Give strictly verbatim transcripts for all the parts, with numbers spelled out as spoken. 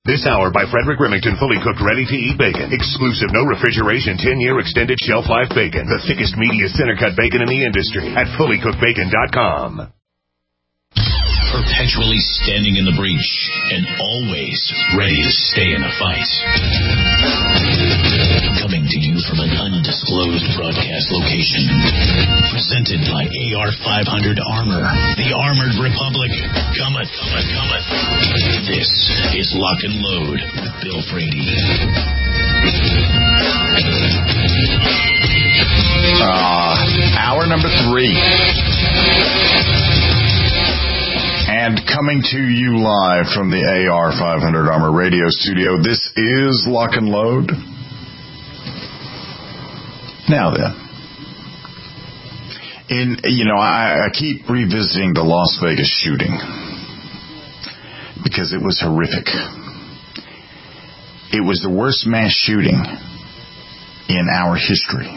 This hour by Frederick Remington, fully cooked, ready-to-eat bacon. Exclusive, no refrigeration, ten-year extended shelf life bacon. The thickest, meatiest center-cut bacon in the industry at fully cooked bacon dot com. Perpetually standing in the breach and always ready to stay in a fight. Coming to you from an undisclosed broadcast location. Presented by A R five hundred Armor. The Armored Republic. Cometh, cometh, cometh. This is Lock and Load with Bill Frady. Uh, hour number three. And coming to you live from the A R five hundred Armor Radio Studio, this is Lock and Load. Now then, in you know, I, I keep revisiting the Las Vegas shooting because it was horrific. It was the worst mass shooting in our history.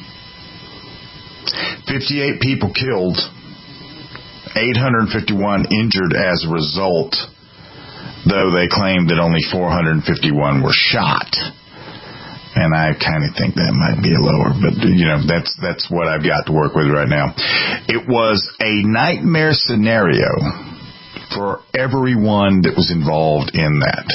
fifty-eight people killed, eight hundred fifty-one injured as a result, though they claimed that only four hundred fifty-one were shot. And I kind of think that might be a lower, but, you know, that's that's what I've got to work with right now. It was a nightmare scenario for everyone that was involved in that.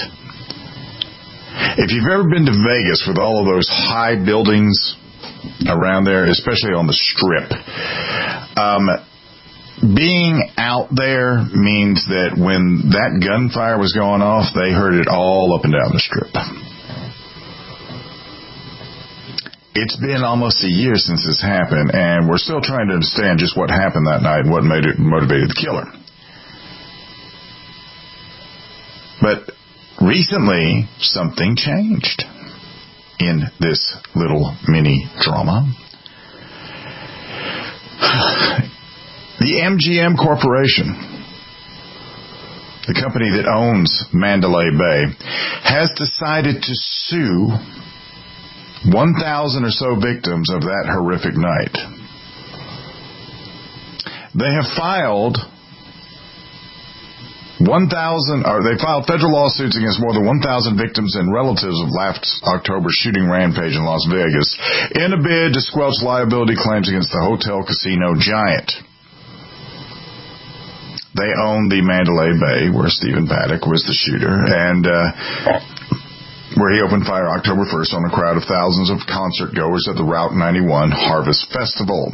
If you've ever been to Vegas with all of those high buildings around there, especially on the Strip, um, being out there means that when that gunfire was going off, they heard it all up and down the Strip. It's been almost a year since this happened, and we're still trying to understand just what happened that night and what made it, motivated the killer. But recently, something changed in this little mini drama. The M G M Corporation, the company that owns Mandalay Bay, has decided to sue one thousand or so victims of that horrific night. They have filed one thousand, or they filed federal lawsuits against more than one thousand victims and relatives of last October's shooting rampage in Las Vegas in a bid to squelch liability claims against the hotel casino giant. They own the Mandalay Bay, where Stephen Paddock was the shooter, and uh, where he opened fire October first on a crowd of thousands of concert goers at the Route ninety-one Harvest Festival.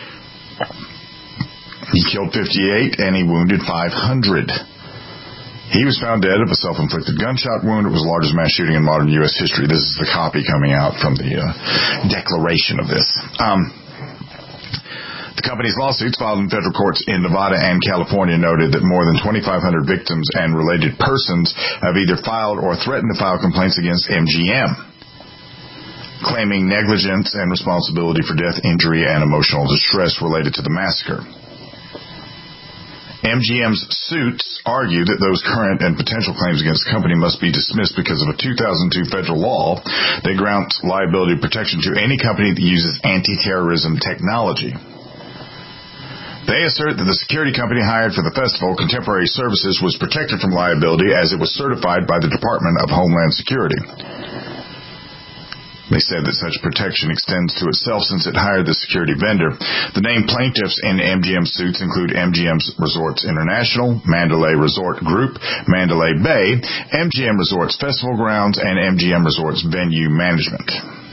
He killed fifty-eight and he wounded five hundred. He was found dead of a self-inflicted gunshot wound. It was the largest mass shooting in modern U S history. This is the copy coming out from the uh, declaration of this. Um, The company's lawsuits filed in federal courts in Nevada and California noted that more than twenty-five hundred victims and related persons have either filed or threatened to file complaints against M G M, claiming negligence and responsibility for death, injury, and emotional distress related to the massacre. M G M's suits argue that those current and potential claims against the company must be dismissed because of a two thousand two federal law that grants liability protection to any company that uses anti-terrorism technology. They assert that the security company hired for the festival, Contemporary Services, was protected from liability as it was certified by the Department of Homeland Security. They said that such protection extends to itself since it hired the security vendor. The named plaintiffs in M G M suits include M G M Resorts International, Mandalay Resort Group, Mandalay Bay, M G M Resorts Festival Grounds, and M G M Resorts Venue Management.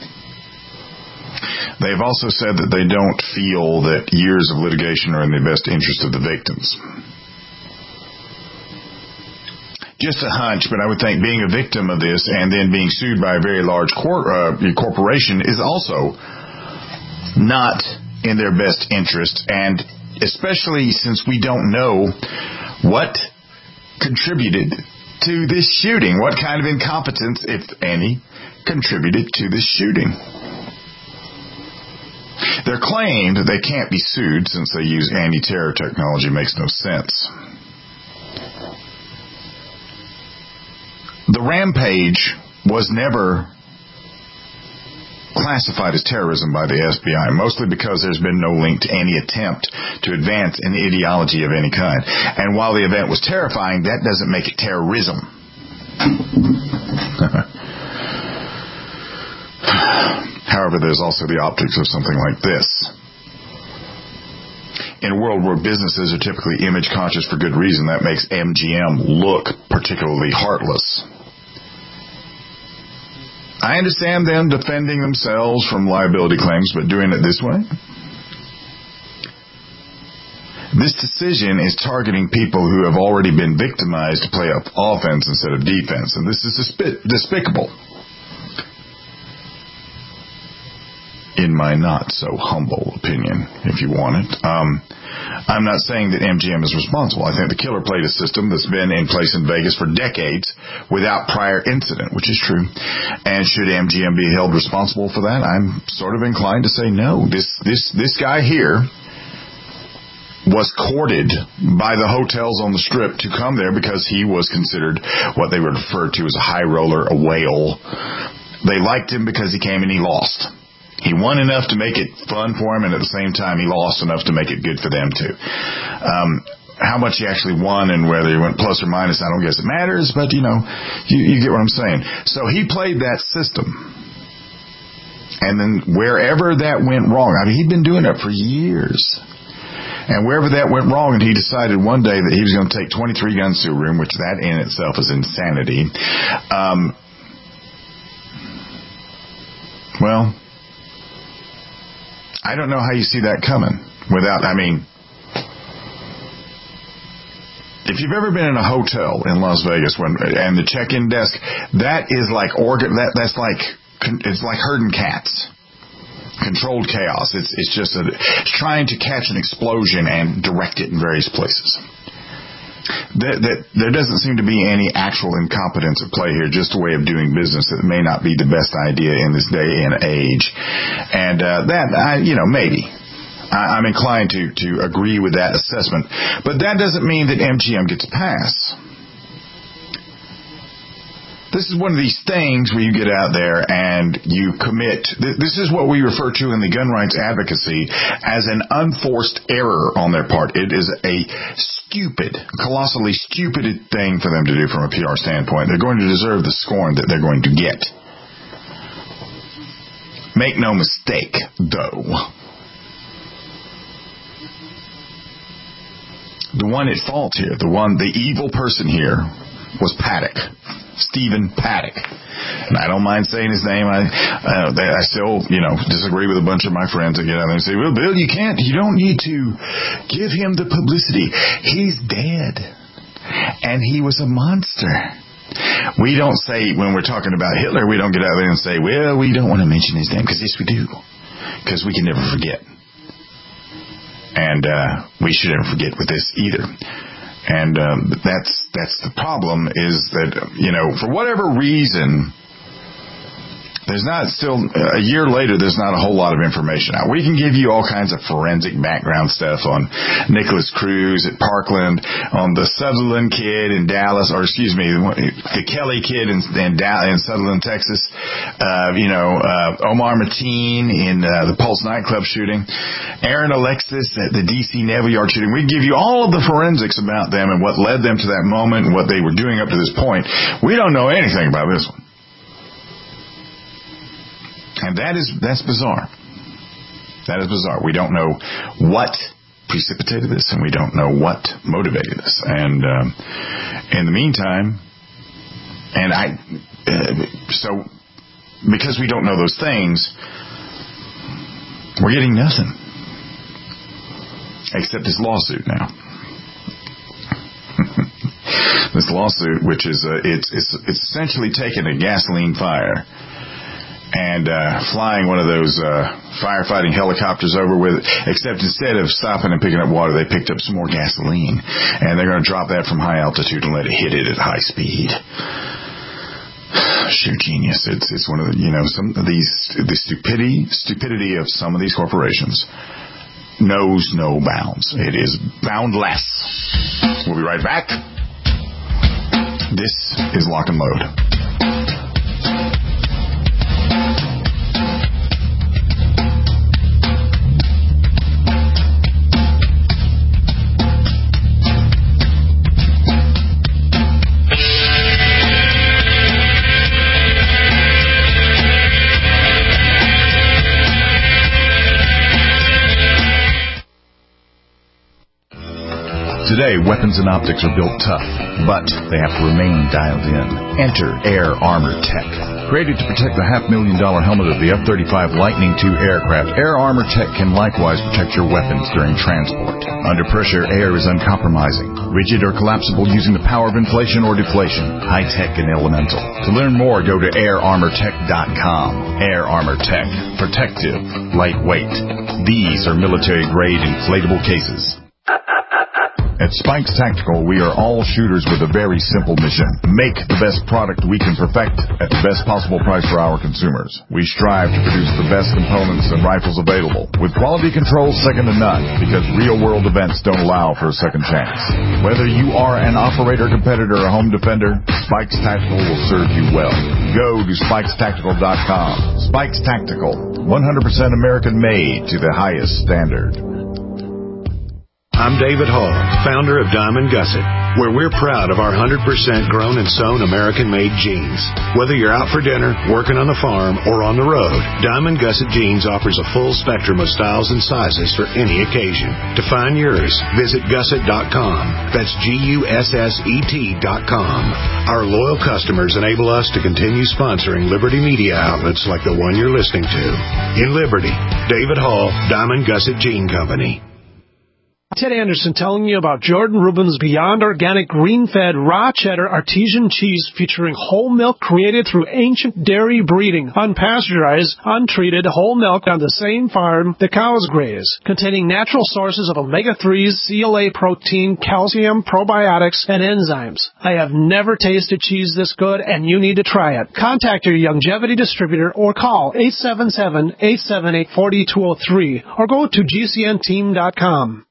They've also said that they don't feel that years of litigation are in the best interest of the victims. Just a hunch, but I would think being a victim of this and then being sued by a very large cor- uh, corporation is also not in their best interest, and especially since we don't know what contributed to this shooting, what kind of incompetence, if any, contributed to this shooting. Their claim that they can't be sued since they use anti-terror technology makes no sense. The rampage was never classified as terrorism by the F B I, mostly because there's been no link to any attempt to advance an ideology of any kind. And while the event was terrifying, that doesn't make it terrorism. However, there's also the optics of something like this. In a world where businesses are typically image conscious for good reason, that makes M G M look particularly heartless. I understand them defending themselves from liability claims, but doing it this way? This decision is targeting people who have already been victimized to play up offense instead of defense, and this is despi- despicable. In my not so humble opinion, if you want it. Um, I'm not saying that M G M is responsible. I think the killer played a system that's been in place in Vegas for decades without prior incident, which is true. And should M G M be held responsible for that? I'm sort of inclined to say no. This this this guy here was courted by the hotels on the Strip to come there because he was considered what they would refer to as a high roller, a whale. They liked him because he came and he lost. He won enough to make it fun for him, and at the same time, he lost enough to make it good for them, too. Um, how much he actually won and whether he went plus or minus, I don't guess it matters, but, you know, you, you get what I'm saying. So he played that system. And then wherever that went wrong, I mean, he'd been doing it for years. And wherever that went wrong, and he decided one day that he was going to take twenty-three guns to a room, which that in itself is insanity. Um, well... I don't know how you see that coming without, I mean, if you've ever been in a hotel in Las Vegas when, and the check-in desk, that is like organ, that, that's like, it's like herding cats. Controlled chaos. It's, it's just a, it's trying to catch an explosion and direct it in various places. That, that there doesn't seem to be any actual incompetence at play here, just a way of doing business that may not be the best idea in this day and age. And uh, that, I, you know, maybe. I, I'm inclined to, to agree with that assessment. But that doesn't mean that M G M gets a pass. This is one of these things where you get out there and you commit. This is what we refer to in the gun rights advocacy as an unforced error on their part. It is a stupid, colossally stupid thing for them to do from a P R standpoint. They're going to deserve the scorn that they're going to get. Make no mistake, though. The one at fault here, the one, the evil person here was Paddock. Stephen Paddock. And I don't mind saying his name. I uh, I still, you know, disagree with a bunch of my friends that get out there and say, well, Bill, you can't, you don't need to give him the publicity. He's dead. And he was a monster. We don't say, when we're talking about Hitler, we don't get out there and say, well, we don't want to mention his name. Because yes, we do. Because we can never forget. And uh, we should never forget with this either. And um, that's that's the problem, is that, you know, for whatever reason, there's not still, a year later, there's not a whole lot of information out. We can give you all kinds of forensic background stuff on Nicholas Cruz at Parkland, on the Sutherland kid in Dallas, or excuse me, the Kelly kid in, in, Dallas, in Sutherland, Texas, uh, you know, uh, Omar Mateen in uh, the Pulse nightclub shooting, Aaron Alexis at the D C Naval Yard shooting. We can give you all of the forensics about them and what led them to that moment and what they were doing up to this point. We don't know anything about this one. And that is, that's bizarre. That is bizarre. We don't know what precipitated this, and we don't know what motivated this. And um, in the meantime, and I, uh, so because we don't know those things, we're getting nothing except this lawsuit now. This lawsuit, which is uh, it's it's it's essentially taken a gasoline fire and uh, flying one of those uh, firefighting helicopters over with it, except instead of stopping and picking up water, they picked up some more gasoline, and they're going to drop that from high altitude and let it hit it at high speed. Sheer genius. It's it's one of the, you know, some of these, the stupidity stupidity of some of these corporations knows no bounds. It is boundless. We'll be right back. This is Lock and Load. Today, weapons and optics are built tough, but they have to remain dialed in. Enter Air Armor Tech. Created to protect the half-million dollar helmet of the F thirty-five Lightning two aircraft, Air Armor Tech can likewise protect your weapons during transport. Under pressure, air is uncompromising, rigid or collapsible using the power of inflation or deflation, high-tech and elemental. To learn more, go to air armor tech dot com. Air Armor Tech. Protective. Lightweight. These are military-grade inflatable cases. At Spikes Tactical, we are all shooters with a very simple mission. Make the best product we can perfect at the best possible price for our consumers. We strive to produce the best components and rifles available, with quality control second to none, because real-world events don't allow for a second chance. Whether you are an operator, competitor, or home defender, Spikes Tactical will serve you well. Go to spikes tactical dot com. Spikes Tactical, one hundred percent American-made to the highest standard. I'm David Hall, founder of Diamond Gusset, where we're proud of our one hundred percent grown and sewn American-made jeans. Whether you're out for dinner, working on the farm, or on the road, Diamond Gusset Jeans offers a full spectrum of styles and sizes for any occasion. To find yours, visit gusset dot com. That's G U S S E T dot com. Our loyal customers enable us to continue sponsoring Liberty media outlets like the one you're listening to. In Liberty, David Hall, Diamond Gusset Jean Company. Ted Anderson telling you about Jordan Rubin's Beyond Organic Green-Fed Raw Cheddar Artesian Cheese featuring whole milk created through ancient dairy breeding, unpasteurized, untreated whole milk on the same farm the cows graze, containing natural sources of omega threes, C L A protein, calcium, probiotics, and enzymes. I have never tasted cheese this good, and you need to try it. Contact your Youngevity distributor or call eight seven seven, eight seven eight, four two zero three or go to G C N team dot com.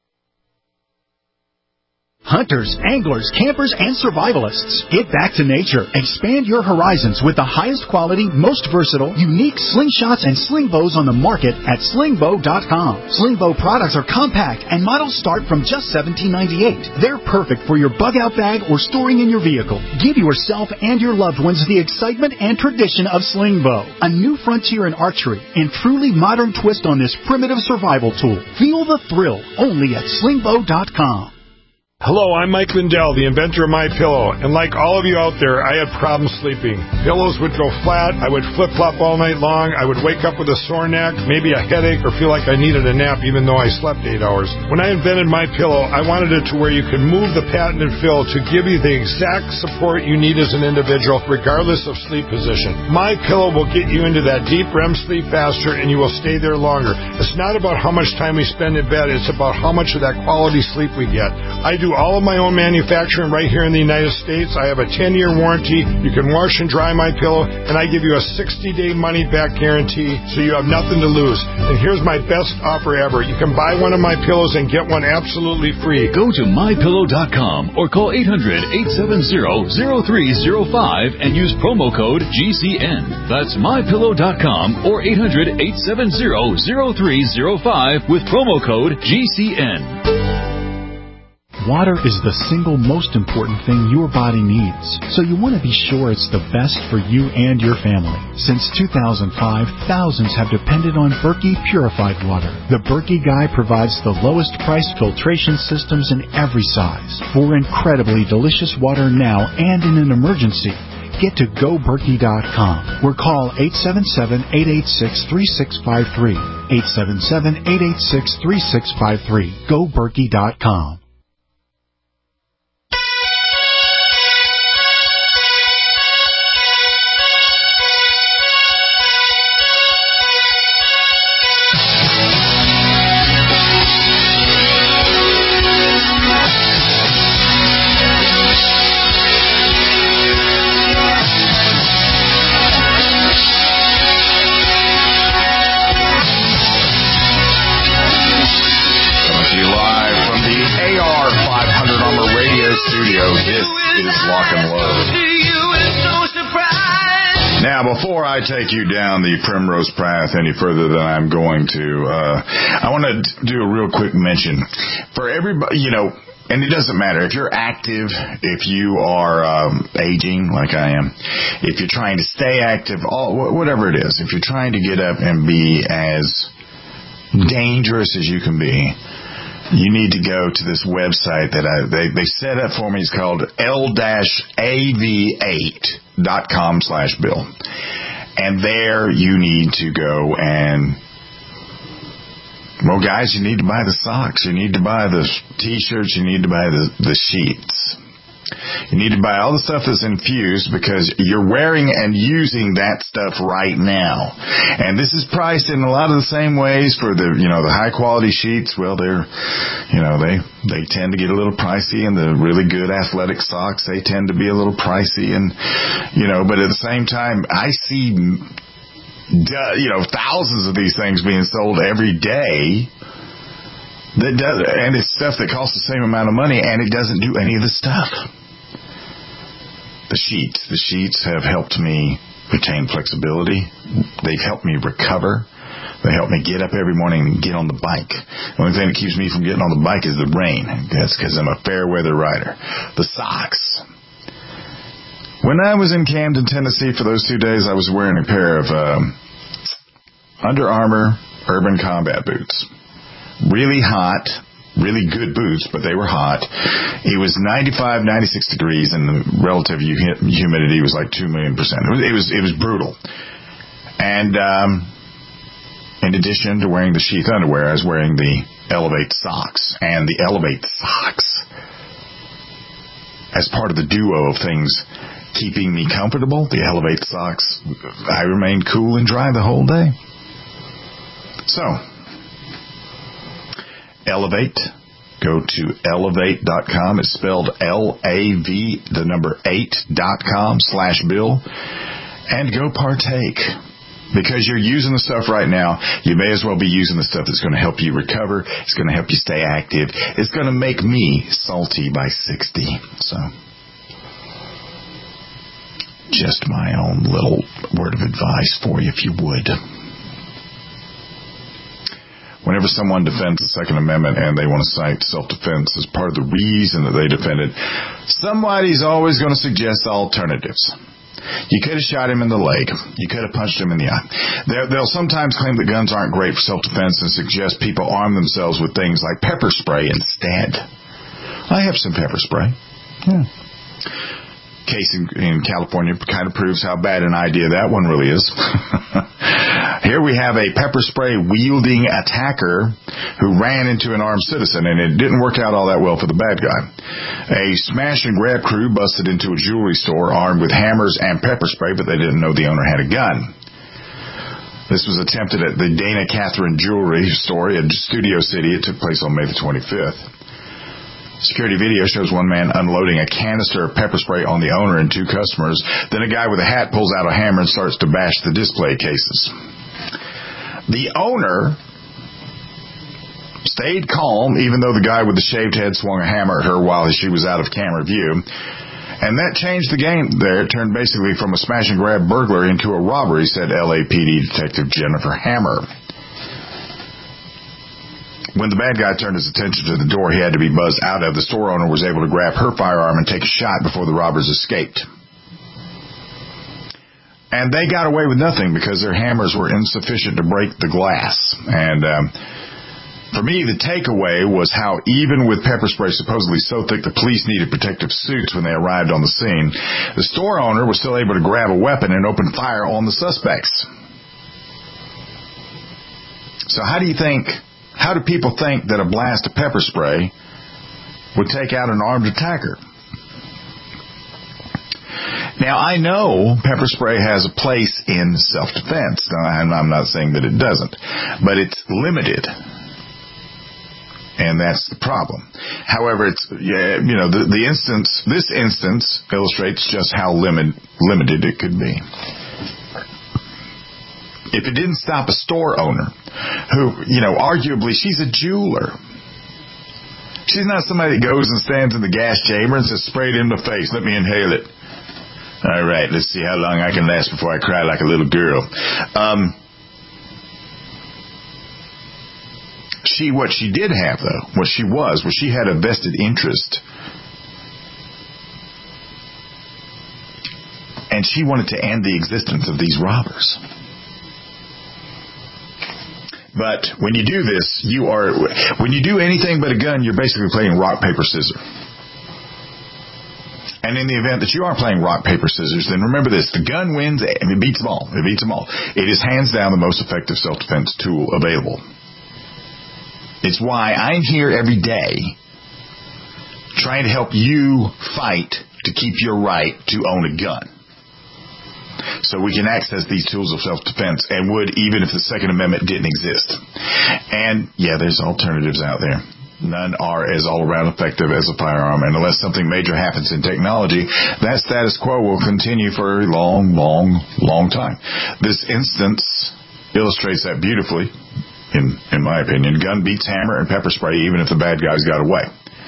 Hunters, anglers, campers, and survivalists. Get back to nature. Expand your horizons with the highest quality, most versatile, unique slingshots and sling bows on the market at sling bow dot com. Sling bow products are compact and models start from just seventeen ninety-eight. They're perfect for your bug-out bag or storing in your vehicle. Give yourself and your loved ones the excitement and tradition of sling bow, a new frontier in archery and truly modern twist on this primitive survival tool. Feel the thrill only at sling bow dot com. Hello, I'm Mike Lindell, the inventor of MyPillow, and like all of you out there, I had problems sleeping. Pillows would go flat, I would flip-flop all night long, I would wake up with a sore neck, maybe a headache, or feel like I needed a nap even though I slept eight hours. When I invented MyPillow, I wanted it to where you could move the patented fill to give you the exact support you need as an individual, regardless of sleep position. MyPillow will get you into that deep R E M sleep faster, and you will stay there longer. It's not about how much time we spend in bed, it's about how much of that quality sleep we get. I do all of my own manufacturing right here in the United States. I have a ten-year warranty. You can wash and dry my pillow, and I give you a sixty-day money-back guarantee, so you have nothing to lose. And here's my best offer ever. You can buy one of my pillows and get one absolutely free. Go to my pillow dot com or call eight hundred, eight seven zero, zero three zero five and use promo code G C N. That's my pillow dot com or eight hundred, eight seven zero, zero three zero five with promo code G C N. Water is the single most important thing your body needs, so you want to be sure it's the best for you and your family. Since two thousand five, thousands have depended on Berkey purified water. The Berkey Guy provides the lowest price filtration systems in every size for incredibly delicious water now and in an emergency. Get to go berkey dot com or call eight seven seven, eight eight six, three six five three. eight seven seven, eight eight six, three six five three. go berkey dot com. Before I take you down the primrose path any further than I'm going to, uh, I want to do a real quick mention for everybody, you know, and it doesn't matter if you're active, if you are um, aging like I am, if you're trying to stay active, all, whatever it is, if you're trying to get up and be as dangerous as you can be, you need to go to this website that I, they, they set up for me. It's called L A V eight dot com slash Bill. And there you need to go and, well, guys, you need to buy the socks. You need to buy the T-shirts. You need to buy the, the sheets. You need to buy all the stuff that's infused because you're wearing and using that stuff right now. And this is priced in a lot of the same ways for the, you know, the high quality sheets. Well, they're, you know, they, they tend to get a little pricey, and the really good athletic socks, they tend to be a little pricey. And, you know, but at the same time, I see, you know, thousands of these things being sold every day. That does, and it's stuff that costs the same amount of money, and it doesn't do any of the stuff. The sheets. The sheets have helped me retain flexibility. They've helped me recover. They help me get up every morning and get on the bike. The only thing that keeps me from getting on the bike is the rain. That's because I'm a fair weather rider. The socks. When I was in Camden, Tennessee for those two days, I was wearing a pair of um, Under Armour Urban Combat boots. Really hot. Really good boots, but they were hot. It was ninety-five, ninety-six degrees, and the relative humidity was like two million percent. It was, it was, it was brutal. And um, in addition to wearing the sheath underwear, I was wearing the Elevate socks. And the Elevate socks, as part of the duo of things keeping me comfortable, the Elevate socks, I remained cool and dry the whole day. So, Elevate. Go to elevate dot com. It's spelled L A V, the number eight dot com slash Bill. And go partake. Because you're using the stuff right now, you may as well be using the stuff that's going to help you recover. It's going to help you stay active. It's going to make me salty by sixty. So, just my own little word of advice for you, if you would. Whenever someone defends the Second Amendment and they want to cite self-defense as part of the reason that they defended, somebody's always going to suggest alternatives. You could have shot him in the leg. You could have punched him in the eye. They're, they'll sometimes claim that guns aren't great for self-defense and suggest people arm themselves with things like pepper spray instead. I have some pepper spray. Yeah. Case in, in California kind of proves how bad an idea that one really is. Here we have a pepper spray wielding attacker who ran into an armed citizen, and it didn't work out all that well for the bad guy. A smash and grab crew busted into a jewelry store armed with hammers and pepper spray, but they didn't know the owner had a gun. This was attempted at the Dana Catherine Jewelry Store in Studio City. It took place on May the twenty-fifth. Security video shows one man unloading a canister of pepper spray on the owner and two customers. Then a guy with a hat pulls out a hammer and starts to bash the display cases. The owner stayed calm, even though the guy with the shaved head swung a hammer at her while she was out of camera view. And that changed the game there. It turned basically from a smash and grab burglary into a robbery, said L A P D Detective Jennifer Hammer. When the bad guy turned his attention to the door he had to be buzzed out of, the store owner was able to grab her firearm and take a shot before the robbers escaped. And they got away with nothing because their hammers were insufficient to break the glass. And um, for me, the takeaway was how even with pepper spray supposedly so thick the police needed protective suits when they arrived on the scene, the store owner was still able to grab a weapon and open fire on the suspects. So how do you think... How do people think that a blast of pepper spray would take out an armed attacker? Now, I know pepper spray has a place in self-defense. I'm not saying that it doesn't, but it's limited. And that's the problem. However, it's, you know, the, the instance, this instance illustrates just how limit, limited it could be. If it didn't stop a store owner who, you know, arguably she's a jeweler. She's not somebody that goes and stands in the gas chamber and says, spray it in the face, let me inhale it. All right, let's see how long I can last before I cry like a little girl. Um, she, what she did have, though, what she was, was she had a vested interest. And she wanted to end the existence of these robbers. But when you do this, you are, when you do anything but a gun, you're basically playing rock, paper, scissors. And in the event that you are playing rock, paper, scissors, then remember this, the gun wins and it beats them all. It beats them all. It is hands down the most effective self-defense tool available. It's why I'm here every day trying to help you fight to keep your right to own a gun. So we can access these tools of self-defense and would even if the Second Amendment didn't exist. And, yeah, there's alternatives out there. None are as all-around effective as a firearm, and unless something major happens in technology, that status quo will continue for a long, long, long time. This instance illustrates that beautifully, in, in my opinion. Gun beats hammer and pepper spray, even if the bad guys got away.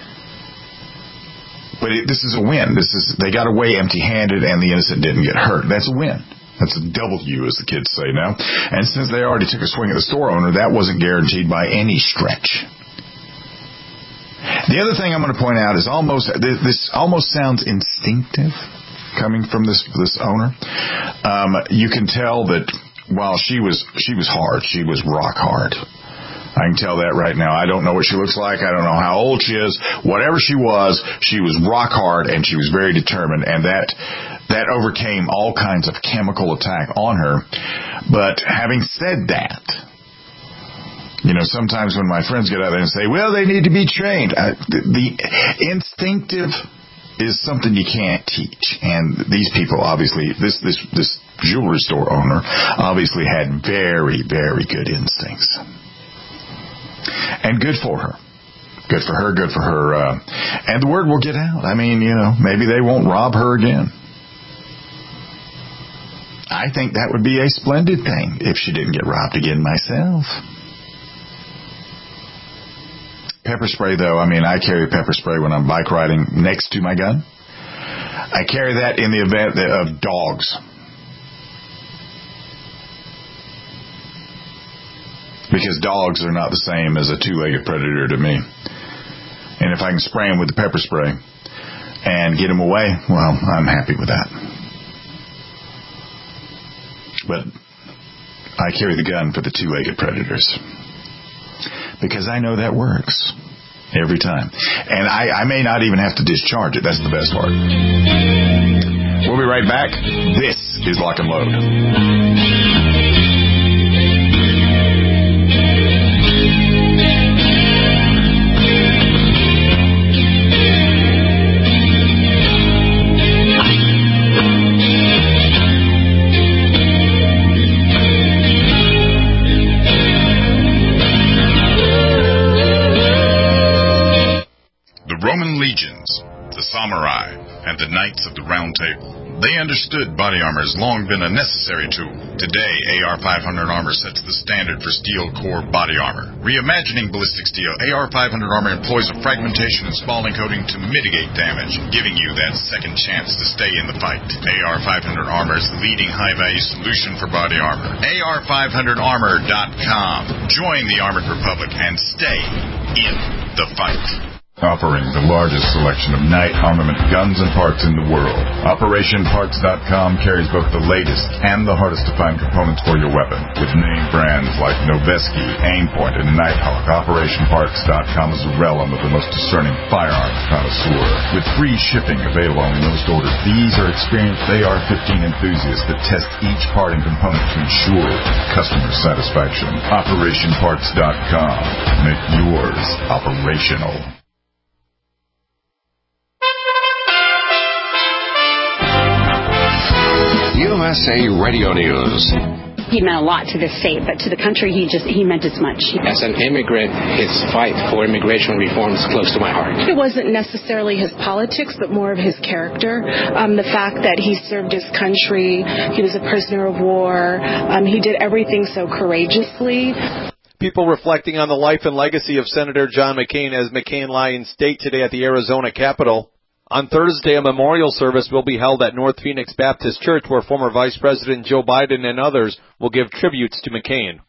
But it, this is a win. This is they got away empty-handed, and the innocent didn't get hurt. That's a win. That's a W, as the kids say now. And since they already took a swing at the store owner, that wasn't guaranteed by any stretch. The other thing I'm going to point out is almost this almost sounds instinctive coming from this this owner. Um, you can tell that while she was she was hard, she was rock hard. I can tell that right now. I don't know what she looks like. I don't know how old she is. Whatever she was, she was rock hard and she was very determined, and that that overcame all kinds of chemical attack on her. But having said that, you know, sometimes when my friends get out there and say, well, they need to be trained, I, the, the instinctive is something you can't teach. And these people, obviously, this, this, this jewelry store owner obviously had very, very good instincts. And good for her. Good for her, good for her. Uh, and the word will get out. I mean, you know, maybe they won't rob her again. I think that would be a splendid thing if she didn't get robbed again myself. Pepper spray, though, I mean, I carry pepper spray when I'm bike riding next to my gun. I carry that in the event of dogs. Because dogs are not the same as a two-legged predator to me. And if I can spray them with the pepper spray and get them away, well, I'm happy with that. But I carry the gun for the two-legged predators. Because I know that works every time. And I, I may not even have to discharge it. That's the best part. We'll be right back. This is Lock and Load. Roman legions, the samurai, and the knights of the Round Table. They understood body armor has long been a necessary tool. Today, A R five hundred armor sets the standard for steel core body armor. Reimagining ballistic steel, A R five hundred armor employs a fragmentation and spalling coating to mitigate damage, giving you that second chance to stay in the fight. A R five hundred armor is the leading high-value solution for body armor. A R five hundred armor dot com. Join the Armored Republic and stay in the fight. Offering the largest selection of night armament guns and parts in the world. Operation Parts dot com carries both the latest and the hardest to find components for your weapon. With name brands like Noveske, Aimpoint, and Nighthawk, Operation Parts dot com is the realm of the most discerning firearms connoisseur. With free shipping available on most orders, these are experienced A R fifteen enthusiasts that test each part and component to ensure customer satisfaction. Operation Parts dot com. Make yours operational. U S A Radio News. He meant a lot to this state, but to the country, he just he meant as much. As an immigrant, his fight for immigration reform is close to my heart. It wasn't necessarily his politics, but more of his character. Um, the fact that he served his country, he was a prisoner of war, um, he did everything so courageously. People reflecting on the life and legacy of Senator John McCain as McCain lie in state today at the Arizona Capitol. On Thursday, a memorial service will be held at North Phoenix Baptist Church, where former Vice President Joe Biden and others will give tributes to McCain.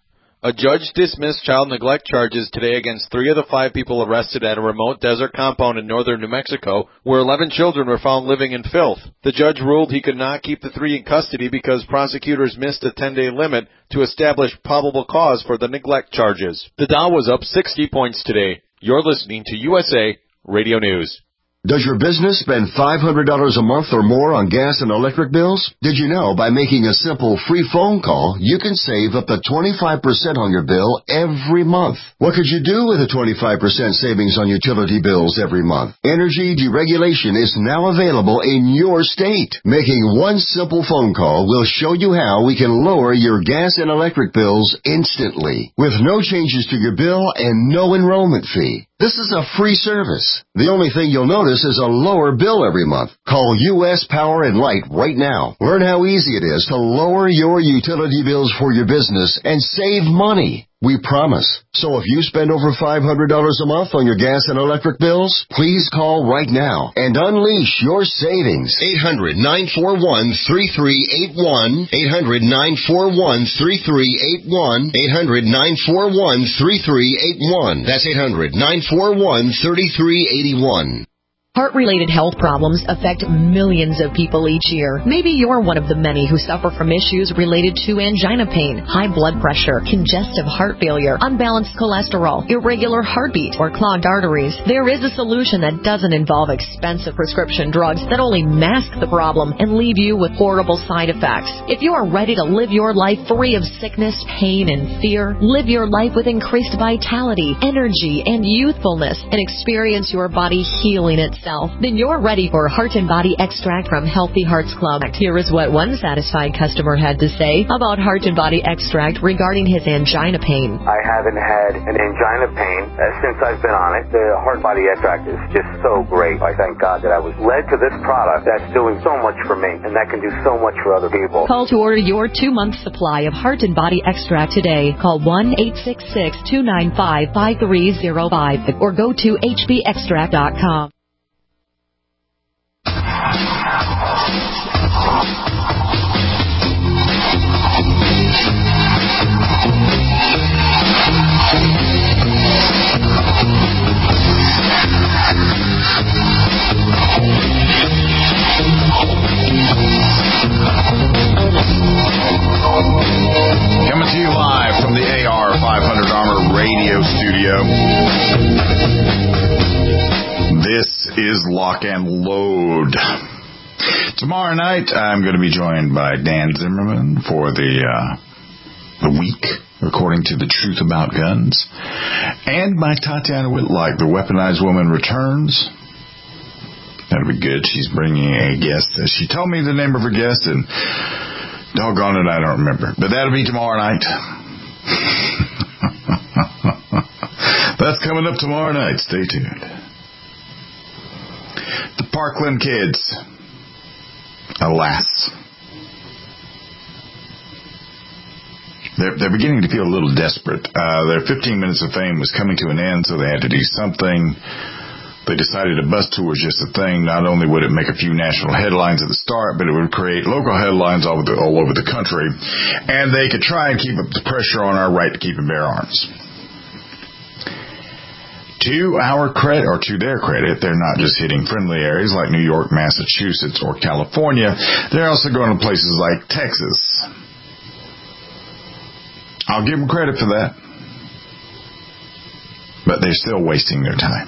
A judge dismissed child neglect charges today against three of the five people arrested at a remote desert compound in northern New Mexico, where eleven children were found living in filth. The judge ruled he could not keep the three in custody because prosecutors missed a ten-day limit to establish probable cause for the neglect charges. The Dow was up sixty points today. You're listening to U S A Radio News. Does your business spend five hundred dollars a month or more on gas and electric bills? Did you know by making a simple free phone call, you can save up to twenty-five percent on your bill every month? What could you do with a twenty-five percent savings on utility bills every month? Energy deregulation is now available in your state. Making one simple phone call will show you how we can lower your gas and electric bills instantly, with no changes to your bill and no enrollment fee. This is a free service. The only thing you'll notice is a lower bill every month. Call U S Power and Light right now. Learn how easy it is to lower your utility bills for your business and save money. We promise. So if you spend over five hundred dollars a month on your gas and electric bills, please call right now and unleash your savings. eight hundred, nine four one, three three eight one. eight hundred, nine four one, three three eight one. eight hundred, nine four one, three three eight one. That's eight hundred, nine four one, three three eight one. Heart-related health problems affect millions of people each year. Maybe you're one of the many who suffer from issues related to angina pain, high blood pressure, congestive heart failure, unbalanced cholesterol, irregular heartbeat, or clogged arteries. There is a solution that doesn't involve expensive prescription drugs that only mask the problem and leave you with horrible side effects. If you are ready to live your life free of sickness, pain, and fear, live your life with increased vitality, energy, and youthfulness, and experience your body healing itself, then you're ready for Heart and Body Extract from Healthy Hearts Club. Here is what one satisfied customer had to say about Heart and Body Extract regarding his angina pain. I haven't had an angina pain uh, since I've been on it. The Heart Body Extract is just so great. I thank God that I was led to this product that's doing so much for me and that can do so much for other people. Call to order your two-month supply of Heart and Body Extract today. Call one eight six six, two nine five, five three zero five or go to h b extract dot com. Coming to you live from the A R five hundred Armor Radio Studio. This is Lock and Load. Tomorrow night, I'm going to be joined by Dan Zimmerman for the uh, the week, according to the Truth About Guns, and by Tatiana Whitlock, the Weaponized Woman returns. That'll be good. She's bringing a guest. She told me the name of her guest, and doggone it, I don't remember. But that'll be tomorrow night. That's coming up tomorrow night. Stay tuned. The Parkland kids. Alas. They're, they're beginning to feel a little desperate. Uh, their fifteen minutes of fame was coming to an end, so they had to do something. They decided a bus tour was just a thing. Not only would it make a few national headlines at the start, but it would create local headlines all over the, all over the country. And they could try and keep up the pressure on our right to keep and bear arms. To our credit, or to their credit, they're not just hitting friendly areas like New York, Massachusetts, or California. They're also going to places like Texas. I'll give them credit for that. But they're still wasting their time.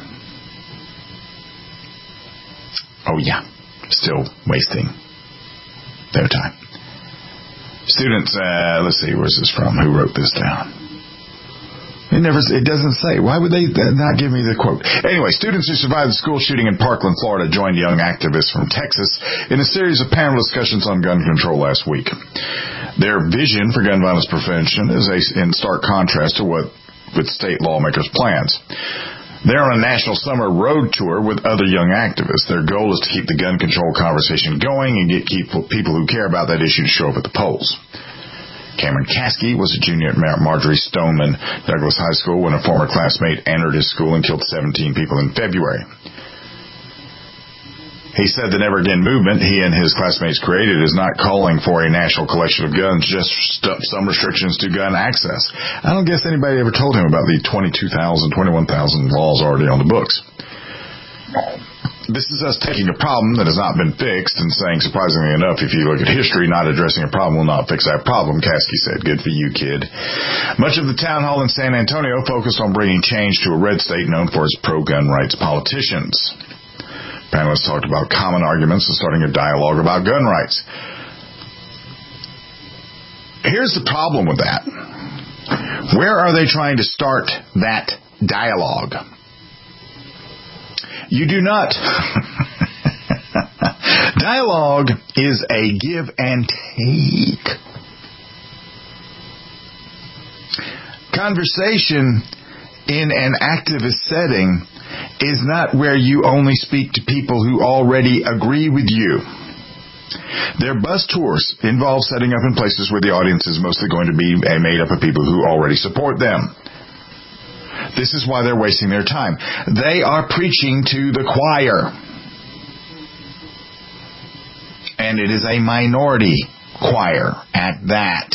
Oh, yeah. Still wasting their time. Students, uh, let's see, where's this from? Who wrote this down? It never. It doesn't say. Why would they not give me the quote? Anyway, students who survived the school shooting in Parkland, Florida, joined young activists from Texas in a series of panel discussions on gun control last week. Their vision for gun violence prevention is a, in stark contrast to what with state lawmakers' plans. They're on a national summer road tour with other young activists. Their goal is to keep the gun control conversation going and get people who care about that issue to show up at the polls. Cameron Caskey was a junior at Marjorie Stoneman Douglas High School when a former classmate entered his school and killed seventeen people in February. He said the Never Again movement he and his classmates created is not calling for a national collection of guns, just st- some restrictions to gun access. I don't guess anybody ever told him about the twenty-two thousand, twenty-one thousand laws already on the books. This is us taking a problem that has not been fixed and saying, surprisingly enough, if you look at history, not addressing a problem will not fix that problem, Kasky said. Good for you, kid. Much of the town hall in San Antonio focused on bringing change to a red state known for its pro-gun rights politicians. Panelists talked about common arguments and starting a dialogue about gun rights. Here's the problem with that. Where are they trying to start that dialogue? You do not. Dialogue is a give and take. Conversation in an activist setting is not where you only speak to people who already agree with you. Their bus tours involve setting up in places where the audience is mostly going to be made up of people who already support them. This is why they're wasting their time. They are preaching to the choir. And it is a minority choir at that.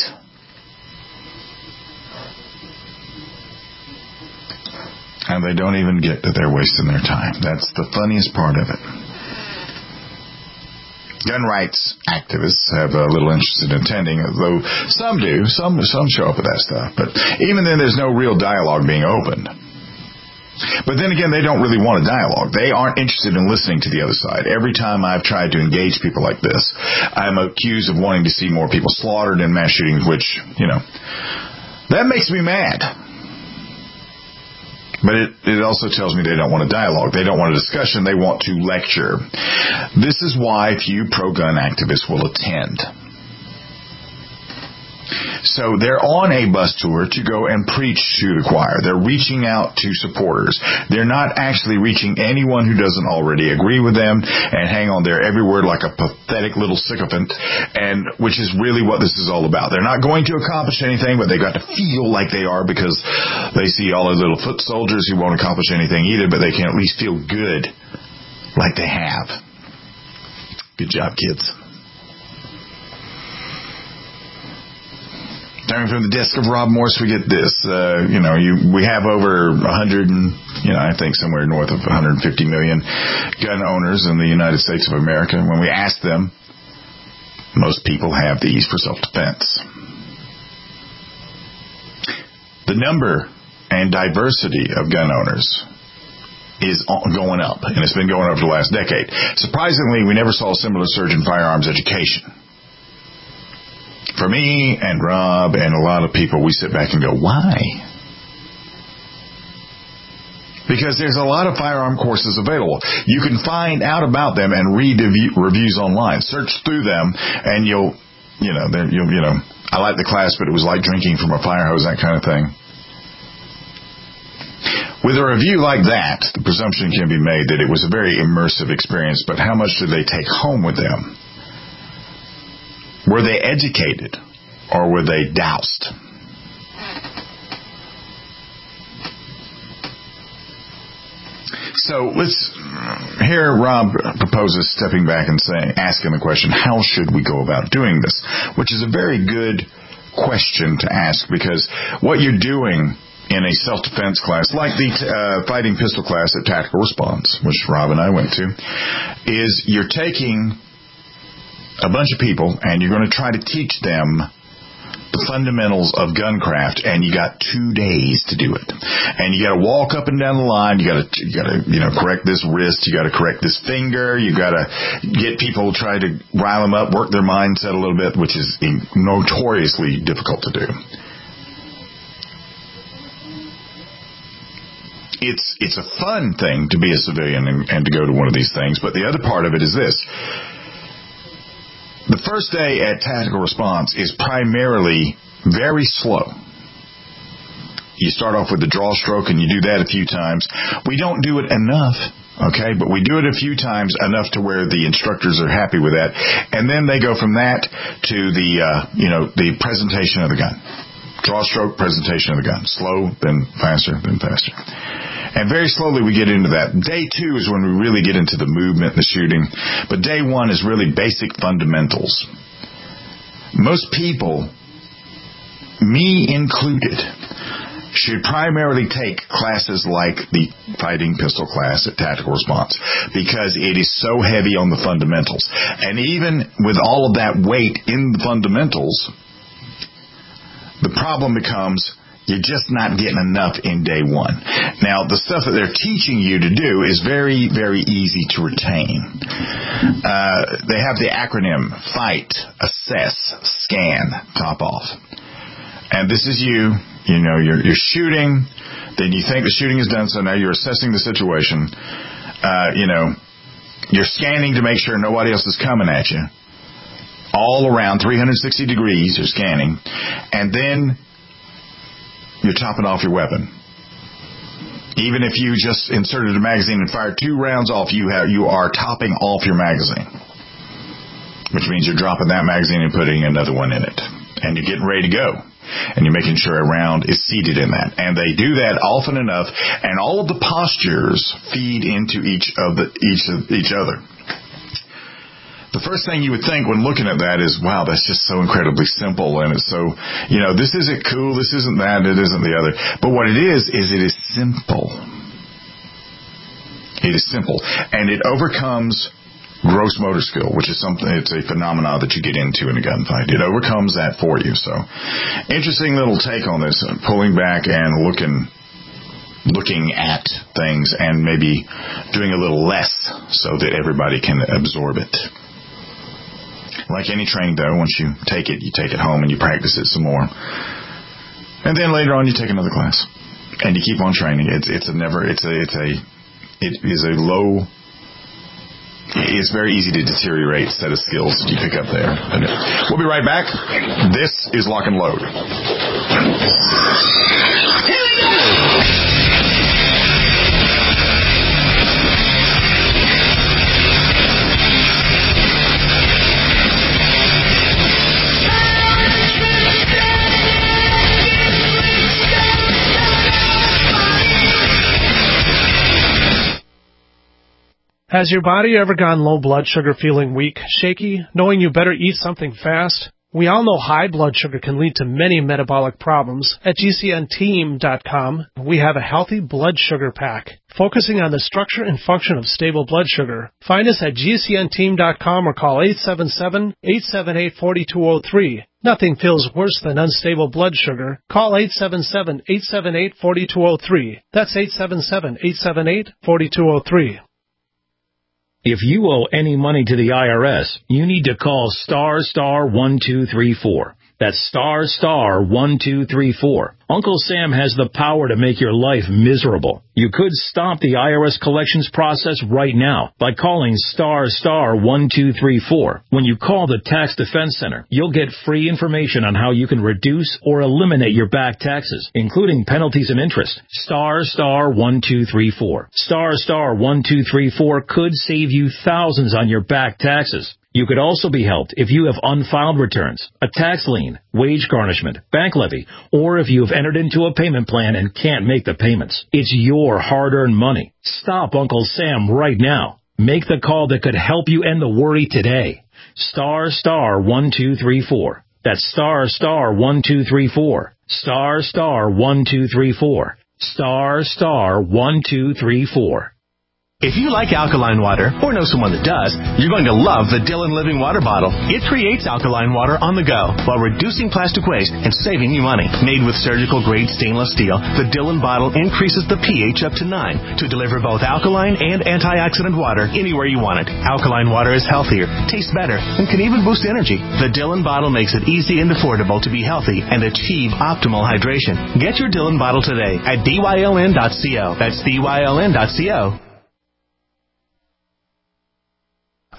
And they don't even get that they're wasting their time. That's the funniest part of it. Gun rights activists have a little interest in attending, though some do. Some some show up with that stuff. But even then, there's no real dialogue being opened. But then again, they don't really want a dialogue. They aren't interested in listening to the other side. Every time I've tried to engage people like this, I'm accused of wanting to see more people slaughtered in mass shootings, which, you know, that makes me mad. But it, it also tells me they don't want a dialogue. They don't want a discussion. They want to lecture. This is why few pro-gun activists will attend. So they're on a bus tour to go and preach to the choir. They're reaching out to supporters. They're not actually reaching anyone who doesn't already agree with them and hang on their every word like a pathetic little sycophant, and which is really what this is all about. They're not going to accomplish anything, but they've got to feel like they are because they see all those little foot soldiers who won't accomplish anything either, but they can at least feel good like they have. Good job, kids. Coming from the desk of Rob Morse, we get this. Uh, you know, you, we have over one hundred, and, you know, I think somewhere north of one hundred fifty million gun owners in the United States of America. When we ask them, most people have these for self-defense. The number and diversity of gun owners is going up, and it's been going up for the last decade. Surprisingly, we never saw a similar surge in firearms education. For me and Rob and a lot of people, we sit back and go, why? Because there's a lot of firearm courses available. You can find out about them and read the reviews online. Search through them, and you'll, you know, you'll, you know, I like the class, but it was like drinking from a fire hose, that kind of thing. With a review like that, the presumption can be made that it was a very immersive experience, but how much did they take home with them? Were they educated, or were they doused? So let's here. Rob proposes stepping back and saying, asking the question, "How should we go about doing this?" Which is a very good question to ask, because what you're doing in a self-defense class, like the uh, fighting pistol class at Tactical Response, which Rob and I went to, is you're taking a bunch of people, and you're going to try to teach them the fundamentals of guncraft, and you got two days to do it. And you got to walk up and down the line. You got to, you got to, you know, correct this wrist. You got to correct this finger. You got to get people, try to rile them up, work their mindset a little bit, which is notoriously difficult to do. It's it's a fun thing to be a civilian and, and to go to one of these things, but the other part of it is this. The first day at Tactical Response is primarily very slow. You start off with the draw stroke, and you do that a few times. We don't do it enough, okay, but we do it a few times, enough to where the instructors are happy with that. And then they go from that to the, uh, you know, the presentation of the gun. Draw stroke, presentation of the gun. Slow, then faster, then faster. And very slowly we get into that. Day two is when we really get into the movement and the shooting. But day one is really basic fundamentals. Most people, me included, should primarily take classes like the fighting pistol class at Tactical Response because it is so heavy on the fundamentals. And even with all of that weight in the fundamentals, the problem becomes you're just not getting enough in day one. Now, the stuff that they're teaching you to do is very, very easy to retain. Uh, they have the acronym FIGHT, ASSESS, SCAN, top off. And this is you. You know, you're, you're shooting, then you think the shooting is done, so now you're assessing the situation. Uh, you know, you're scanning to make sure nobody else is coming at you. All around three hundred sixty degrees, you're scanning. And then you're topping off your weapon. Even if you just inserted a magazine and fired two rounds off, you have you are topping off your magazine. Which means you're dropping that magazine and putting another one in it. And you're getting ready to go. And you're making sure a round is seated in that. And they do that often enough, and all of the postures feed into each of the each of each other. The first thing you would think when looking at that is, wow, that's just so incredibly simple, and it's so, you know, this isn't cool, this isn't that, it isn't the other. But what it is, is it is simple. It is simple. And it overcomes gross motor skill, which is something, it's a phenomenon that you get into in a gunfight. It overcomes that for you. So, interesting little take on this, pulling back and looking, looking at things and maybe doing a little less so that everybody can absorb it. Like any training, though, once you take it, you take it home and you practice it some more. And then later on, you take another class and you keep on training. It's it's a never, it's a, it's a, it is a low. It's very easy to deteriorate set of skills that you pick up there. We'll be right back. This is Lock and Load. Has your body ever gone low blood sugar, feeling weak, shaky, knowing you better eat something fast? We all know high blood sugar can lead to many metabolic problems. At G C N team dot com, we have a healthy blood sugar pack, focusing on the structure and function of stable blood sugar. Find us at G C N team dot com or call eight seven seven, eight seven eight, four two zero three. Nothing feels worse than unstable blood sugar. Call eight seven seven, eight seven eight, four two zero three. That's eight seven seven, eight seven eight, four two zero three. If you owe any money to the I R S, you need to call star star one two three four. That's star star one two three four. Uncle Sam has the power to make your life miserable. You could stop the I R S collections process right now by calling star star one two three four. When you call the Tax Defense Center, you'll get free information on how you can reduce or eliminate your back taxes, including penalties and interest. Star star one two three four. Star star one two three four could save you thousands on your back taxes. You could also be helped if you have unfiled returns, a tax lien, wage garnishment, bank levy, or if you have entered into a payment plan and can't make the payments. It's your hard-earned money. Stop Uncle Sam right now. Make the call that could help you end the worry today. Star star one two three four. That's star star one two three four. Star star one two three four. Star star one two three four. If you like alkaline water, or know someone that does, you're going to love the Dillon Living Water Bottle. It creates alkaline water on the go while reducing plastic waste and saving you money. Made with surgical-grade stainless steel, the Dillon bottle increases the pH up to nine to deliver both alkaline and antioxidant water anywhere you want it. Alkaline water is healthier, tastes better, and can even boost energy. The Dillon bottle makes it easy and affordable to be healthy and achieve optimal hydration. Get your Dillon bottle today at D Y L N dot co. That's D Y L N dot co.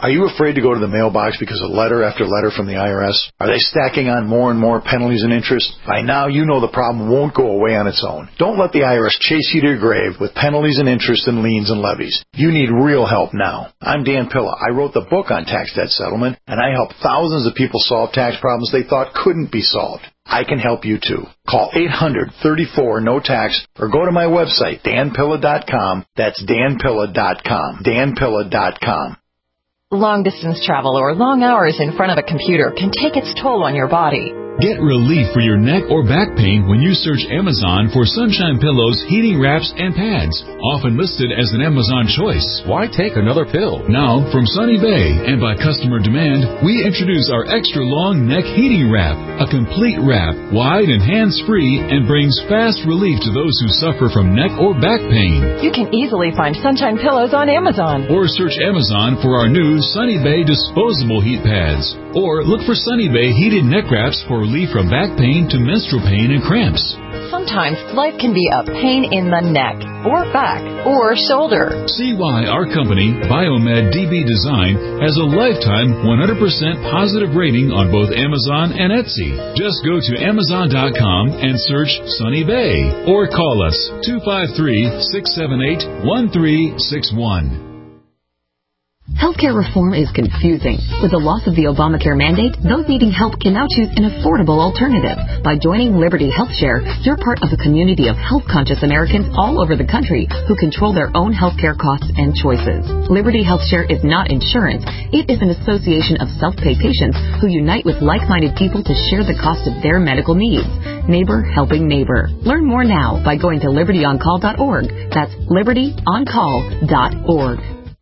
Are you afraid to go to the mailbox because of letter after letter from the I R S? Are they stacking on more and more penalties and interest? By now, you know the problem won't go away on its own. Don't let the I R S chase you to your grave with penalties and interest and liens and levies. You need real help now. I'm Dan Pilla. I wrote the book on tax debt settlement, and I help thousands of people solve tax problems they thought couldn't be solved. I can help you too. Call eight hundred, thirty-four, no tax or go to my website, dan pilla dot com. That's dan pilla dot com. dan pilla dot com. Long-distance travel or long hours in front of a computer can take its toll on your body. Get relief for your neck or back pain when you search Amazon for Sunshine Pillows, heating wraps, and pads, often listed as an Amazon choice. Why take another pill? Now, from Sunny Bay and by customer demand, we introduce our extra long neck heating wrap, a complete wrap, wide and hands-free, and brings fast relief to those who suffer from neck or back pain. You can easily find Sunshine Pillows on Amazon. Or search Amazon for our new Sunny Bay disposable heat pads. Or look for Sunny Bay heated neck wraps for relief from back pain to menstrual pain and cramps. Sometimes life can be a pain in the neck, or back, or shoulder. See why our company, Biomed D B Design, has a lifetime one hundred percent positive rating on both Amazon and Etsy. Just go to amazon dot com and search Sunny Bay, or call us two five three, six seven eight, one three six one. Healthcare reform is confusing. With the loss of the Obamacare mandate, those needing help can now choose an affordable alternative. By joining Liberty HealthShare, you're part of a community of health-conscious Americans all over the country who control their own healthcare costs and choices. Liberty HealthShare is not insurance. It is an association of self-pay patients who unite with like-minded people to share the cost of their medical needs. Neighbor helping neighbor. Learn more now by going to liberty on call dot org. That's liberty on call dot org.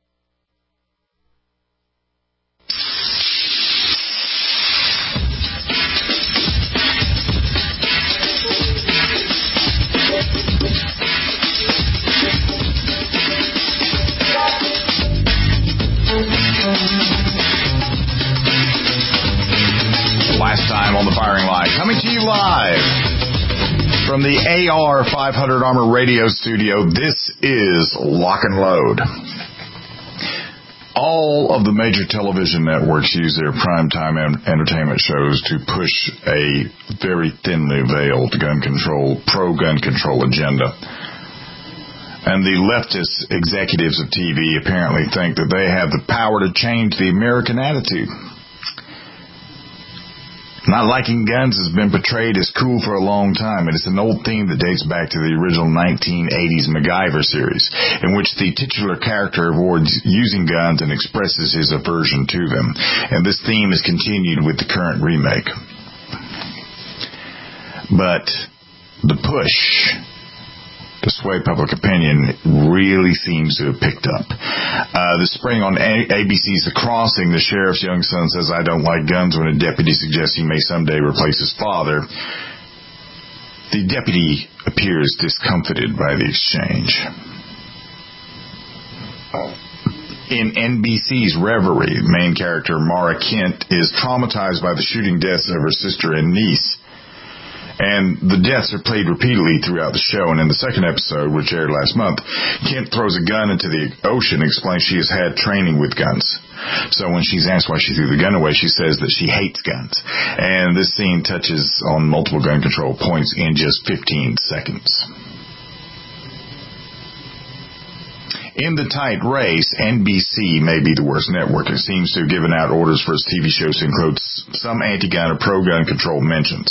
Last time on the firing line, coming to you live from the A R five hundred Armor Radio Studio. This is Lock and Load. All of the major television networks use their primetime entertainment shows to push a very thinly veiled gun control, pro-gun control agenda. And the leftist executives of T V apparently think that they have the power to change the American attitude. Not liking guns has been portrayed as cool for a long time, and it's an old theme that dates back to the original nineteen eighties MacGyver series, in which the titular character avoids using guns and expresses his aversion to them. And this theme is continued with the current remake. But the push to sway public opinion really seems to have picked up. Uh, this spring on A B C's The Crossing, the sheriff's young son says, "I don't like guns," when a deputy suggests he may someday replace his father. The deputy appears discomfited by the exchange. In N B C's Reverie, the main character, Mara Kent, is traumatized by the shooting deaths of her sister and niece. And the deaths are played repeatedly throughout the show. And in the second episode, which aired last month, Kent throws a gun into the ocean and explains she has had training with guns. So when she's asked why she threw the gun away, she says that she hates guns. And this scene touches on multiple gun control points in just fifteen seconds. In the tight race, N B C may be the worst network. It seems to have given out orders for its T V shows to include some anti-gun or pro-gun control mentions.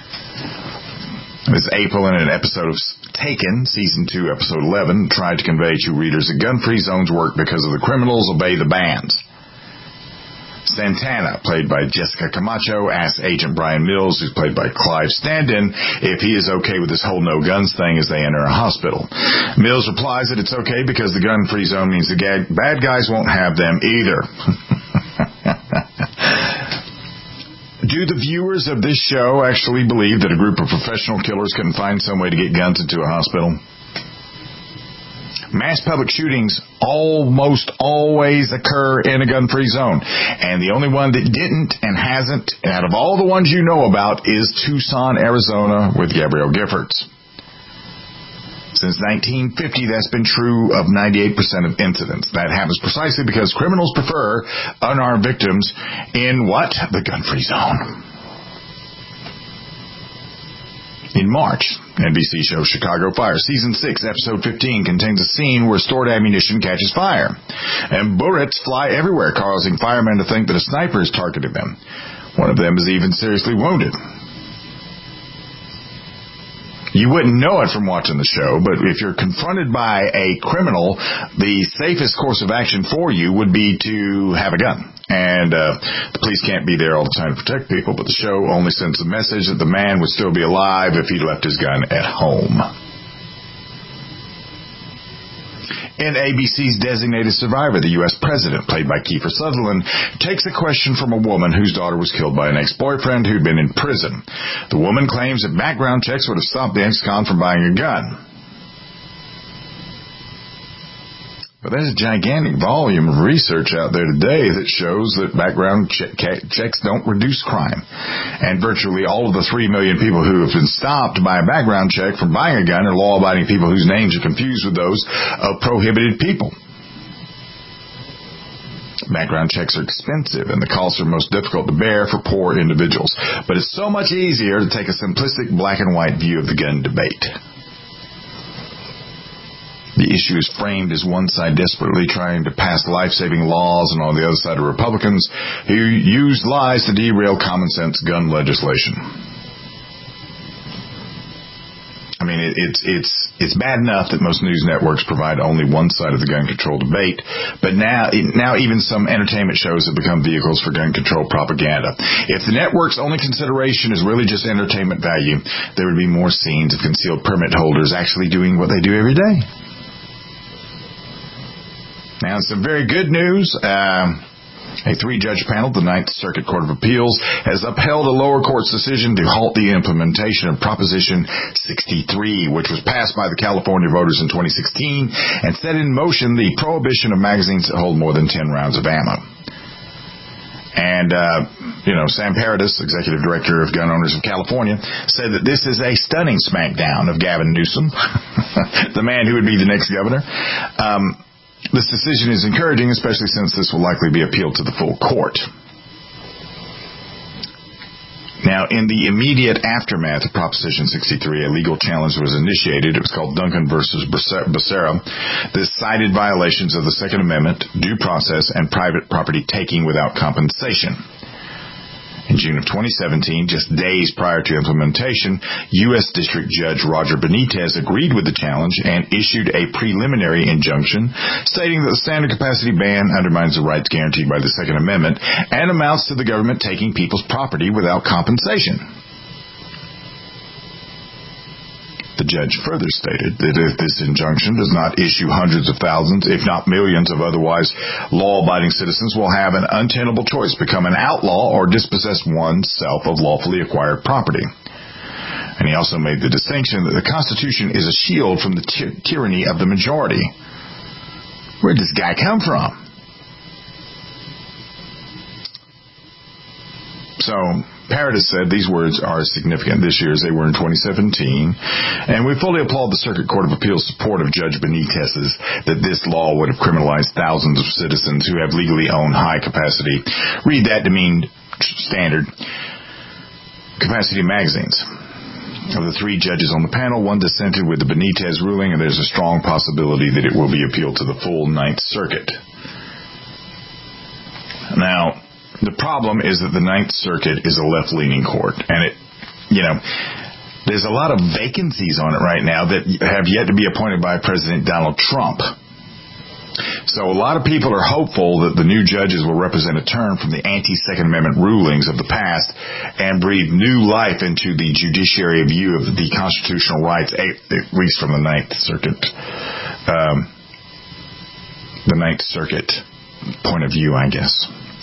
This April, in an episode of Taken, Season two, Episode eleven, tried to convey to readers that gun-free zones work because of the criminals obey the bans. Santana, played by Jessica Camacho, asks Agent Brian Mills, who's played by Clive Standen, if he is okay with this whole no-guns thing as they enter a hospital. Mills replies that it's okay because the gun-free zone means the bad guys won't have them either. Do the viewers of this show actually believe that a group of professional killers can find some way to get guns into a hospital? Mass public shootings almost always occur in a gun-free zone. And the only one that didn't and hasn't, out of all the ones you know about, is Tucson, Arizona, with Gabrielle Giffords. Since nineteen fifty, that's been true of ninety-eight percent of incidents. That happens precisely because criminals prefer unarmed victims in what? The gun-free zone. In March, N B C show Chicago Fire Season six, Episode fifteen contains a scene where stored ammunition catches fire, and bullets fly everywhere, causing firemen to think that a sniper has targeted them. One of them is even seriously wounded. You wouldn't know it from watching the show, but if you're confronted by a criminal, the safest course of action for you would be to have a gun. And uh, the police can't be there all the time to protect people, but the show only sends a message that the man would still be alive if he left his gun at home. In A B C's Designated Survivor, the U S president, played by Kiefer Sutherland, takes a question from a woman whose daughter was killed by an ex-boyfriend who'd been in prison. The woman claims that background checks would have stopped the ex-con from buying a gun. But there's a gigantic volume of research out there today that shows that background check- checks don't reduce crime. And virtually all of the three million people who have been stopped by a background check from buying a gun are law-abiding people whose names are confused with those of prohibited people. Background checks are expensive, and the costs are most difficult to bear for poor individuals. But it's so much easier to take a simplistic black and white view of the gun debate. The issue is framed as one side desperately trying to pass life-saving laws and on the other side are Republicans who use lies to derail common-sense gun legislation. I mean, it, it's it's it's bad enough that most news networks provide only one side of the gun control debate, but now now even some entertainment shows have become vehicles for gun control propaganda. If the network's only consideration is really just entertainment value, there would be more scenes of concealed permit holders actually doing what they do every day. Now, some very good news. Uh, a three-judge panel, the Ninth Circuit Court of Appeals, has upheld a lower court's decision to halt the implementation of Proposition sixty-three, which was passed by the California voters in twenty sixteen and set in motion the prohibition of magazines that hold more than ten rounds of ammo. And, uh, you know, Sam Paradis, Executive Director of Gun Owners of California, said that this is a stunning smackdown of Gavin Newsom, the man who would be the next governor. Um, This decision is encouraging, especially since this will likely be appealed to the full court. Now, in the immediate aftermath of Proposition sixty-three, a legal challenge was initiated. It was called Duncan versus Becerra. This cited violations of the Second Amendment, due process, and private property taking without compensation. In June of twenty seventeen, just days prior to implementation, U S District Judge Roger Benitez agreed with the challenge and issued a preliminary injunction stating that the standard capacity ban undermines the rights guaranteed by the Second Amendment and amounts to the government taking people's property without compensation. The judge further stated that if this injunction does not issue hundreds of thousands, if not millions of otherwise law-abiding citizens will have an untenable choice, become an outlaw or dispossess oneself of lawfully acquired property. And he also made the distinction that the Constitution is a shield from the ty- tyranny of the majority. Where did this guy come from? So, Paradis said these words are as significant this year as they were in twenty seventeen, and we fully applaud the Circuit Court of Appeals' support of Judge Benitez's that this law would have criminalized thousands of citizens who have legally owned high-capacity, read that to mean standard, capacity magazines. Of the three judges on the panel, one dissented with the Benitez ruling, and there's a strong possibility that it will be appealed to the full Ninth Circuit. Now, the problem is that the Ninth Circuit is a left-leaning court, and it, you know, there's a lot of vacancies on it right now that have yet to be appointed by President Donald Trump. So a lot of people are hopeful that the new judges will represent a turn from the anti-Second Amendment rulings of the past and breathe new life into the judiciary view of the constitutional rights, at least from the Ninth Circuit, um, the Ninth Circuit point of view, I guess.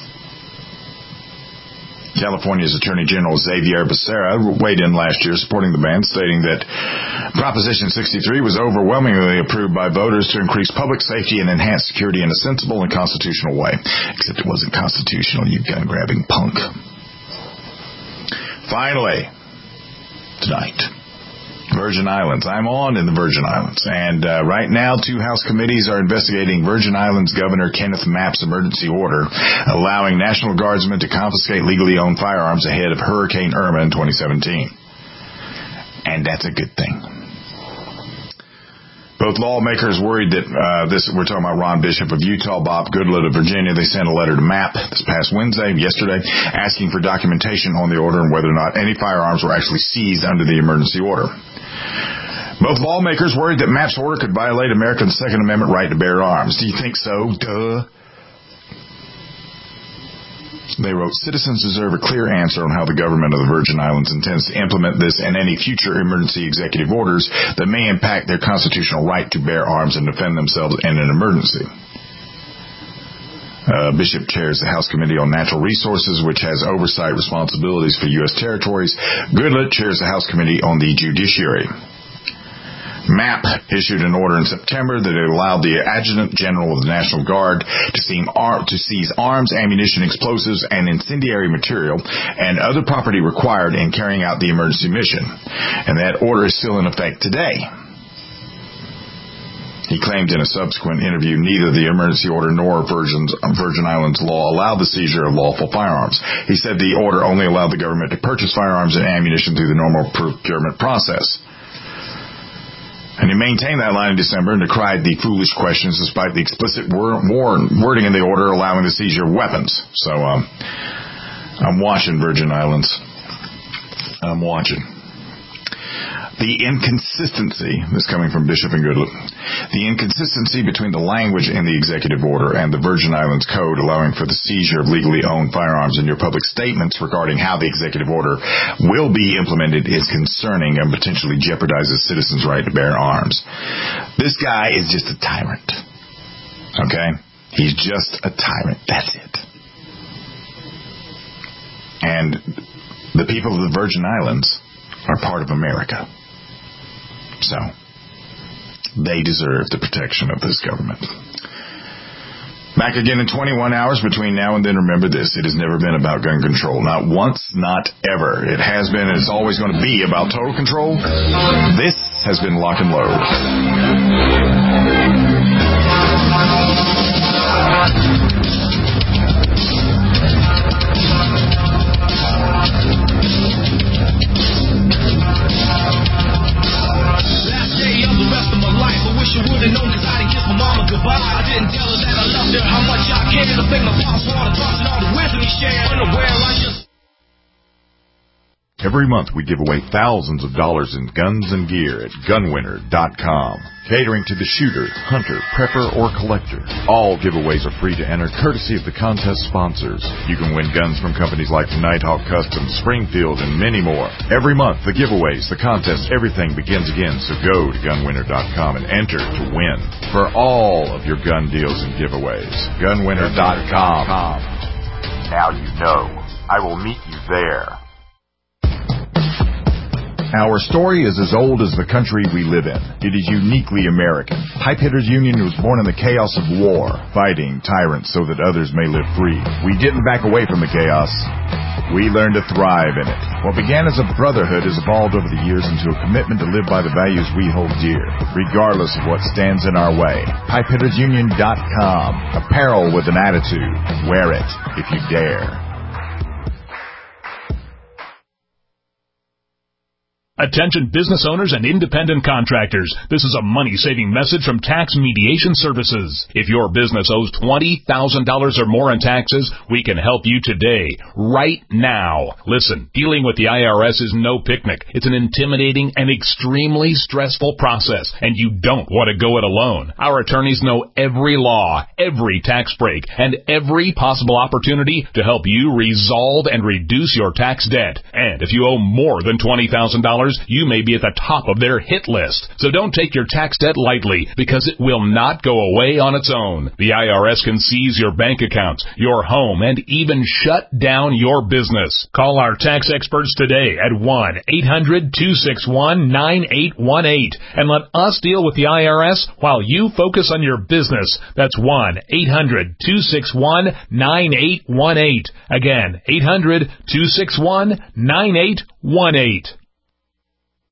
California's Attorney General Xavier Becerra weighed in last year supporting the ban, stating that Proposition sixty-three was overwhelmingly approved by voters to increase public safety and enhance security in a sensible and constitutional way. Except it wasn't constitutional, you gun-grabbing punk. Finally, tonight, Virgin Islands. I'm on in the Virgin Islands. And uh, right now, two House committees are investigating Virgin Islands Governor Kenneth Mapp's emergency order, allowing National Guardsmen to confiscate legally owned firearms ahead of Hurricane Irma in twenty seventeen. And that's a good thing. Both lawmakers worried that, uh, this, we're talking about Ron Bishop of Utah, Bob Goodlatte of Virginia. They sent a letter to Mapp this past Wednesday, yesterday, asking for documentation on the order and whether or not any firearms were actually seized under the emergency order. Both lawmakers worried that Mapp's order could violate Americans' Second Amendment right to bear arms. Do you think so? Duh. They wrote, citizens deserve a clear answer on how the government of the Virgin Islands intends to implement this and any future emergency executive orders that may impact their constitutional right to bear arms and defend themselves in an emergency. Uh, Bishop chairs the House Committee on Natural Resources, which has oversight responsibilities for U S territories. Goodlatte chairs the House Committee on the Judiciary. Mapp issued an order in September that allowed the Adjutant General of the National Guard to seize arms, ammunition, explosives, and incendiary material and other property required in carrying out the emergency mission. And that order is still in effect today. He claimed in a subsequent interview neither the emergency order nor Virgin's, Virgin Islands law allowed the seizure of lawful firearms. He said the order only allowed the government to purchase firearms and ammunition through the normal procurement process. And he maintained that line in December and decried the foolish questions despite the explicit wor- war- wording in the order allowing the seizure of weapons. So um, I'm watching, Virgin Islands. I'm watching. The inconsistency, this coming from Bishop and Goodlatte, the inconsistency between the language in the executive order and the Virgin Islands Code allowing for the seizure of legally owned firearms in your public statements regarding how the executive order will be implemented is concerning and potentially jeopardizes citizens' right to bear arms. This guy is just a tyrant. Okay? He's just a tyrant. That's it. And the people of the Virgin Islands are part of America. So, they deserve the protection of this government. Back again in twenty-one hours between now and then. Remember this, it has never been about gun control. Not once, not ever. It has been and it's always going to be about total control. This has been Lock and Load. You would've known cause I didn't kiss my mama goodbye. I didn't tell her that I loved her, how much I cared. The thing my pops wanted, tossing all the wisdom he shared. Unaware, I just... Every month we give away thousands of dollars in guns and gear at gun winner dot com. Catering to the shooter, hunter, prepper, or collector. All giveaways are free to enter, courtesy of the contest sponsors. You can win guns from companies like Nighthawk Customs, Springfield, and many more. Every month, the giveaways, the contests, everything begins again. So go to gun winner dot com and enter to win for all of your gun deals and giveaways. gun winner dot com. Now you know. I will meet you there. Our story is as old as the country we live in. It is uniquely American. Pipe Hitters Union was born in the chaos of war, fighting tyrants so that others may live free. We didn't back away from the chaos. We learned to thrive in it. What began as a brotherhood has evolved over the years into a commitment to live by the values we hold dear, regardless of what stands in our way. Pipe Hitters Union dot com. Apparel with an attitude. Wear it if you dare. Attention business owners and independent contractors. This is a money-saving message from Tax Mediation Services. If your business owes twenty thousand dollars or more in taxes, we can help you today, right now. Listen, dealing with the I R S is no picnic. It's an intimidating and extremely stressful process, and you don't want to go it alone. Our attorneys know every law, every tax break, and every possible opportunity to help you resolve and reduce your tax debt. And if you owe more than twenty thousand dollars, you may be at the top of their hit list. So don't take your tax debt lightly, because it will not go away on its own. The I R S can seize your bank accounts, your home, and even shut down your business. Call our tax experts today at one eight hundred two six one nine eight one eight and let us deal with the I R S while you focus on your business. That's one eight hundred two six one nine eight one eight. Again, eight hundred two six one nine eight one eight.